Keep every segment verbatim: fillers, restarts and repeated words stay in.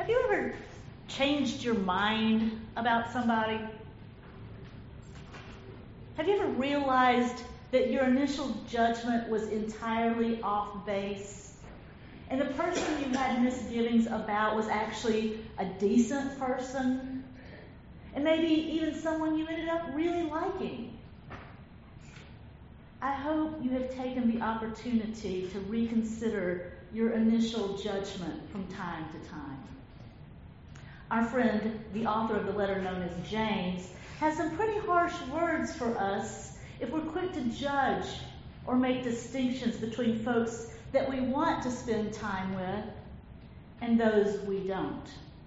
Have you ever changed your mind about somebody? Have you ever realized that your initial judgment was entirely off base, and the person you had misgivings about was actually a decent person, and maybe even someone you ended up really liking? I hope you have taken the opportunity to reconsider your initial judgment from time to time. Our friend, the author of the letter known as James, has some pretty harsh words for us if we're quick to judge or make distinctions between folks that we want to spend time with and those we don't.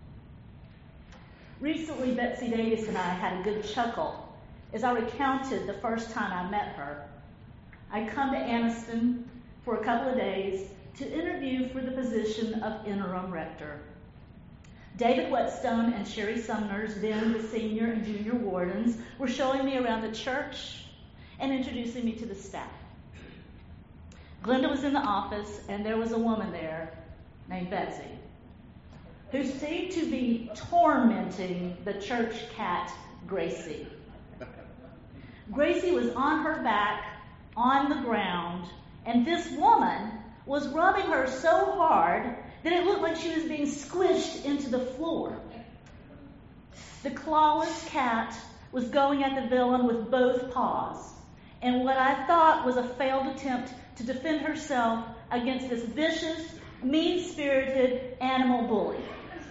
Recently, Betsy Davis and I had a good chuckle as I recounted the first time I met her. I'd come to Anniston for a couple of days to interview for the position of interim rector. David Whetstone and Sherry Sumners, then the senior and junior wardens, were showing me around the church and introducing me to the staff. Glenda was in the office, and there was a woman there named Betsy, who seemed to be tormenting the church cat, Gracie. Gracie was on her back, on the ground, and this woman was rubbing her so hard that it looked like she was being squished into the floor. The clawless cat was going at the villain with both paws, and what I thought was a failed attempt to defend herself against this vicious, mean-spirited animal bully.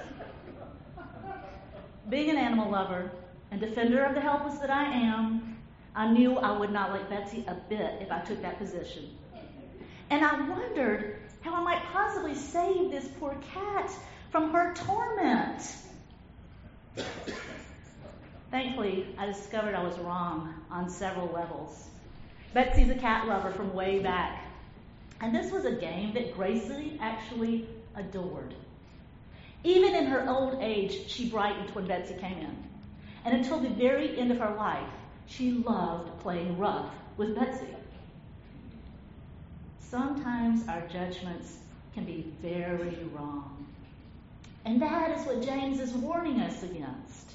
Being an animal lover and defender of the helpless that I am, I knew I would not like Betsy a bit if I took that position. And I wondered how I might possibly save this poor cat from her torment. Thankfully, I discovered I was wrong on several levels. Betsy's a cat lover from way back. And this was a game that Gracie actually adored. Even in her old age, she brightened when Betsy came in. And until the very end of her life, she loved playing rough with Betsy. Sometimes our judgments can be very wrong. And that is what James is warning us against.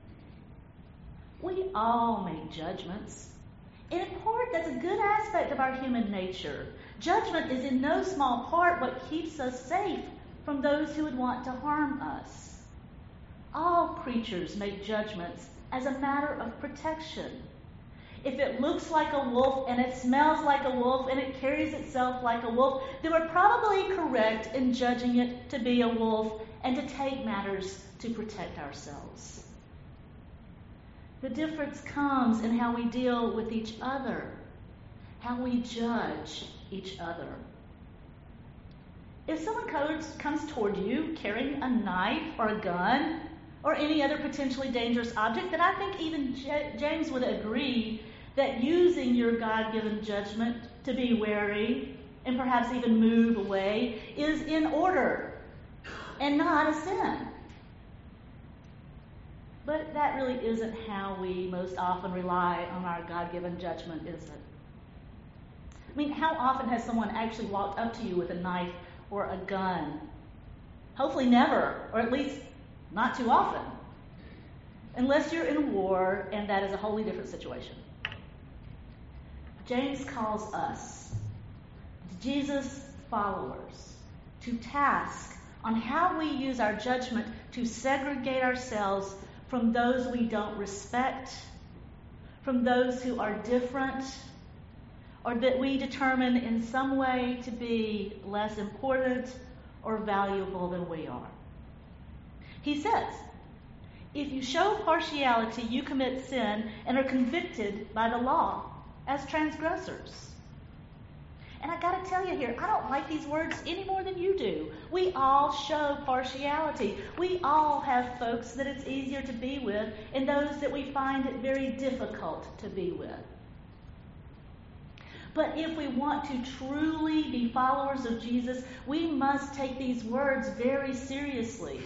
We all make judgments. And in part, that's a good aspect of our human nature. Judgment is in no small part what keeps us safe from those who would want to harm us. All creatures make judgments as a matter of protection. If it looks like a wolf and it smells like a wolf and it carries itself like a wolf, then we're probably correct in judging it to be a wolf and to take matters to protect ourselves. The difference comes in how we deal with each other, how we judge each other. If someone comes, comes toward you carrying a knife or a gun or any other potentially dangerous object, then I think even J- James would agree that using your God-given judgment to be wary and perhaps even move away is in order and not a sin. But that really isn't how we most often rely on our God-given judgment, is it? I mean, how often has someone actually walked up to you with a knife or a gun? Hopefully never, or at least not too often. Unless you're in war, and that is a wholly different situation. James calls us, Jesus followers, to task on how we use our judgment to segregate ourselves from those we don't respect, from those who are different, or that we determine in some way to be less important or valuable than we are. He says, if you show partiality, you commit sin and are convicted by the law as transgressors. And I got to tell you here, I don't like these words any more than you do. We all show partiality. We all have folks that it's easier to be with and those that we find it very difficult to be with. But if we want to truly be followers of Jesus, we must take these words very seriously.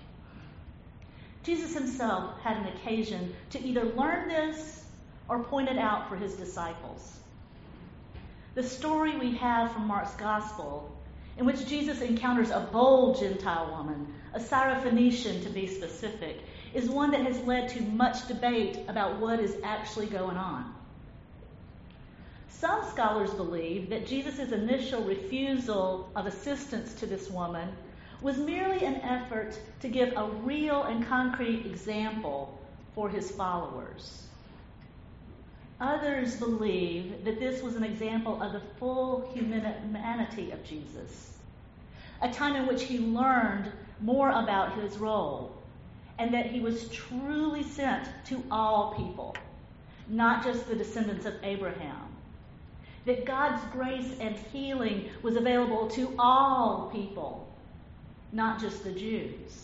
Jesus himself had an occasion to either learn this or point it out for his disciples. The story we have from Mark's Gospel in which Jesus encounters a bold Gentile woman, a Syrophoenician to be specific, is one that has led to much debate about what is actually going on. Some scholars believe that Jesus' initial refusal of assistance to this woman was merely an effort to give a real and concrete example for his followers. Others believe that this was an example of the full humanity of Jesus, a time in which he learned more about his role, and that he was truly sent to all people, not just the descendants of Abraham. That God's grace and healing was available to all people, not just the Jews.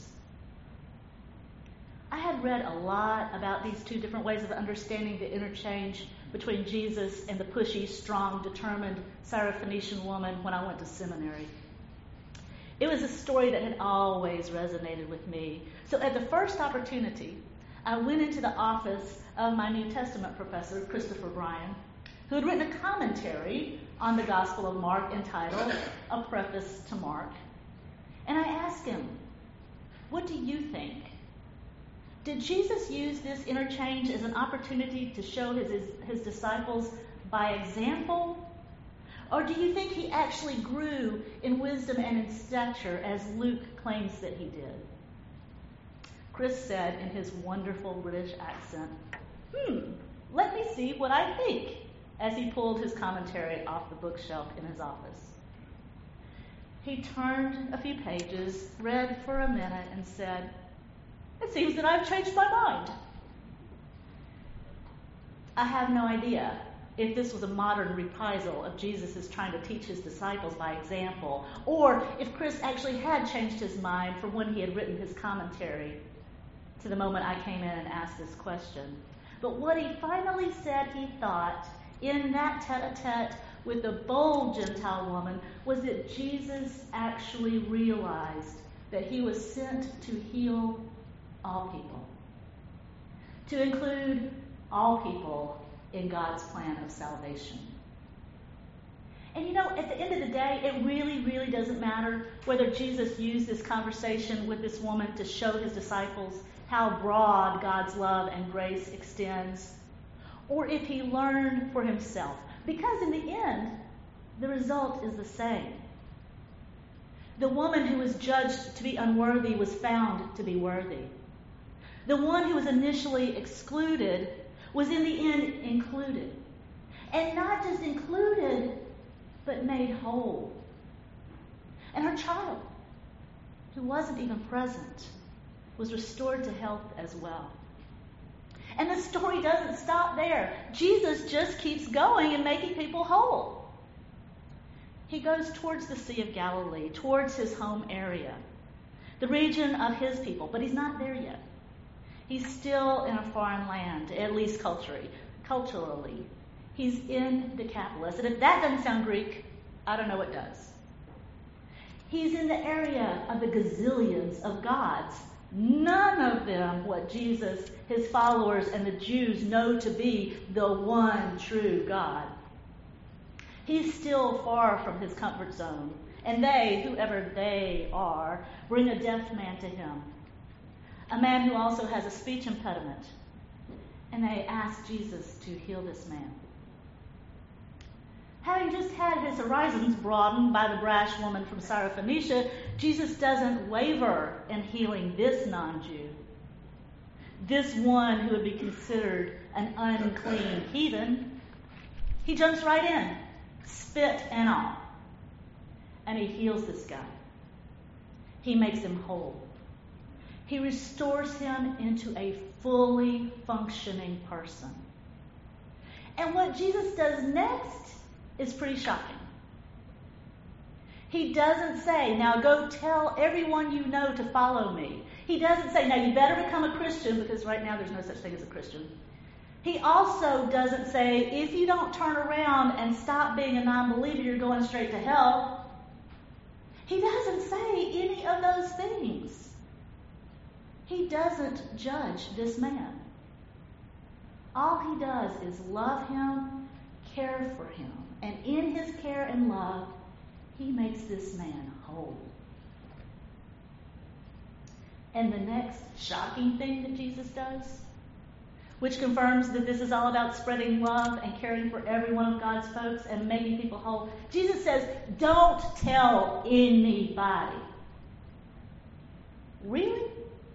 I had read a lot about these two different ways of understanding the interchange between Jesus and the pushy, strong, determined Syrophoenician woman when I went to seminary. It was a story that had always resonated with me. So at the first opportunity, I went into the office of my New Testament professor, Christopher Bryan, who had written a commentary on the Gospel of Mark entitled A Preface to Mark. And I asked him, what do you think? Did Jesus use this interchange as an opportunity to show his, his, his disciples by example? Or do you think he actually grew in wisdom and in stature as Luke claims that he did? Chris said in his wonderful British accent, hmm, let me see what I think, as he pulled his commentary off the bookshelf in his office. He turned a few pages, read for a minute, and said, it seems that I've changed my mind. I have no idea if this was a modern reprisal of Jesus' trying to teach his disciples by example, or if Chris actually had changed his mind from when he had written his commentary to the moment I came in and asked this question. But what he finally said he thought in that tete-a-tete with the bold Gentile woman was that Jesus actually realized that he was sent to heal all people, to include all people in God's plan of salvation. And you know, at the end of the day, it really, really doesn't matter whether Jesus used this conversation with this woman to show his disciples how broad God's love and grace extends, or if he learned for himself. Because in the end, the result is the same. The woman who was judged to be unworthy was found to be worthy. The one who was initially excluded was in the end included. And not just included, but made whole. And her child, who wasn't even present, was restored to health as well. And the story doesn't stop there. Jesus just keeps going and making people whole. He goes towards the Sea of Galilee, towards his home area, the region of his people, but he's not there yet. He's still in a foreign land, at least culturally. culturally. He's in Decapolis. And if that doesn't sound Greek, I don't know what does. He's in the area of the gazillions of gods, none of them what Jesus, his followers, and the Jews know to be the one true God. He's still far from his comfort zone, and they, whoever they are, bring a deaf man to him. A man who also has a speech impediment. And they ask Jesus to heal this man. Having just had his horizons broadened by the brash woman from Syrophoenicia, Jesus doesn't waver in healing this non-Jew. This one who would be considered an unclean heathen. He jumps right in, spit and all. And he heals this guy. He makes him whole. He restores him into a fully functioning person. And what Jesus does next is pretty shocking. He doesn't say, now go tell everyone you know to follow me. He doesn't say, now you better become a Christian, because right now there's no such thing as a Christian. He also doesn't say, if you don't turn around and stop being a non-believer, you're going straight to hell. He doesn't say any of those things. He doesn't judge this man. All he does is love him, care for him, and in his care and love, He makes this man whole. And the next shocking thing that Jesus does, which confirms that this is all about spreading love and caring for every one of God's folks and making people whole. Jesus says, don't tell anybody. Really?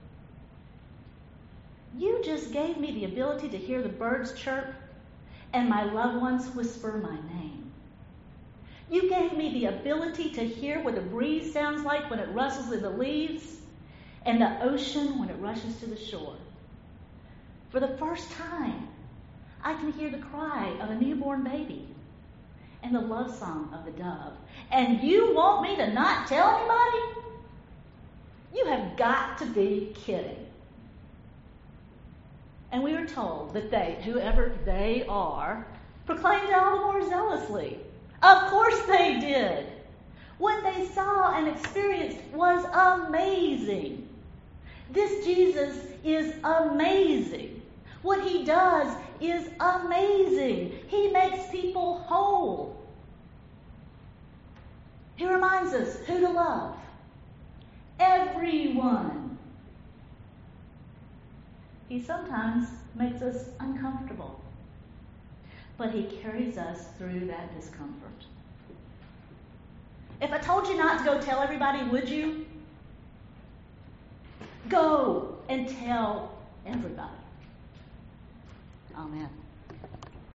You just gave me the ability to hear the birds chirp and my loved ones whisper my name. You gave me the ability to hear what the breeze sounds like when it rustles in the leaves and the ocean when it rushes to the shore. For the first time, I can hear the cry of a newborn baby and the love song of the dove. And you want me to not tell anybody? You have got to be kidding. And we are told that they, whoever they are, proclaimed it all the more zealously. Of course they did. What they saw and experienced was amazing. This Jesus is amazing. What he does is amazing. He makes people whole. He reminds us who to love. Everyone. He sometimes makes us uncomfortable, but he carries us through that discomfort. If I told you not to go tell everybody, would you? Go and tell everybody. Amen.